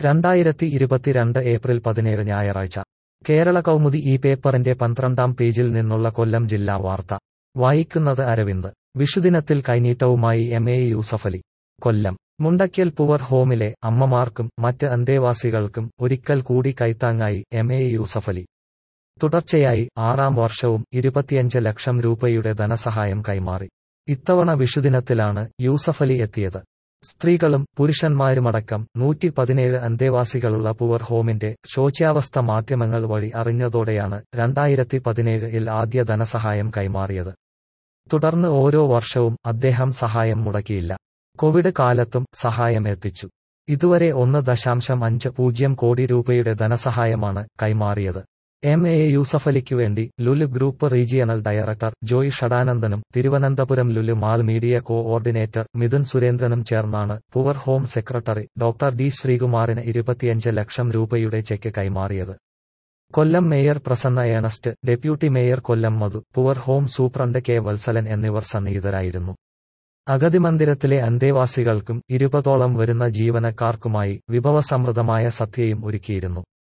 2022 April 17 ഞായറാഴ്ച കേരള കൗമുദി ഈ പേപ്പറിന്റെ 12-ാം പേജിൽ നിന്നുള്ള കൊല്ലം ജില്ലാ വാർത്ത വായിക്കുന്നത് അരവിന്ദ്. വിഷുദിനത്തിൽ കൈനീട്ടവുമായി എം.എ. യൂസഫലി. കൊല്ലം. മുണ്ടയ്ക്കൽ പുവർ ഹോമിലെ അമ്മമാർക്കും മറ്റ് അന്തേവാസികൾക്കും ഒരിക്കൽ കൂടി കൈത്താങ്ങായി എം.എ. യൂസഫലി. തുടർച്ചയായി 6-ാം വർഷവും 25 ലക്ഷം രൂപയുടെ ധനസഹായം കൈമാറി. ഇത്തവണ വിഷുദിനത്തിലാണ് യൂസഫലി എത്തിയത്. സ്ത്രീകളും പുരുഷന്മാരുമടക്കം 117 അന്തേവാസികളുള്ള പുവർ ഹോമിന്റെ ശോച്യാവസ്ഥ മാധ്യമങ്ങൾ വഴി അറിഞ്ഞതോടെയാണ് 2017-ൽ ആദ്യ ധനസഹായം കൈമാറിയത്. തുടർന്ന് ഓരോ വർഷവും അദ്ദേഹം സഹായം മുടക്കിയില്ല. കോവിഡ് കാലത്തും സഹായം എത്തിച്ചു. ഇതുവരെ 1.50 കോടി രൂപയുടെ ധനസഹായമാണ് കൈമാറിയത്. എം.എ. യൂസഫലിക്കുവേണ്ടി Lulu group regional director Joy ഷഡാനന്ദനും Thiruvananthapuram Lulu mall media coordinator Mithun സുരേന്ദ്രനും ചേർന്നാണ് poor home secretary doctor D ശ്രീകുമാറിന് 25 ലക്ഷം രൂപയുടെ ചെക്ക് കൈമാറിയത്. Kollam mayor Prasanna Ernest, deputy mayor Kollam Madhu, poor home superintendent K Vatsalan എന്നിവർ സന്നിഹിതരായിരുന്നു. അഗതി മന്ദിരത്തിലെ അന്തേവാസികൾക്കും 20ഓളം വരുന്ന ജീവനക്കാർക്കുമായി വിഭവസമൃദ്ധമായ സദ്യയും ഒരുക്കിയിരുന്നു.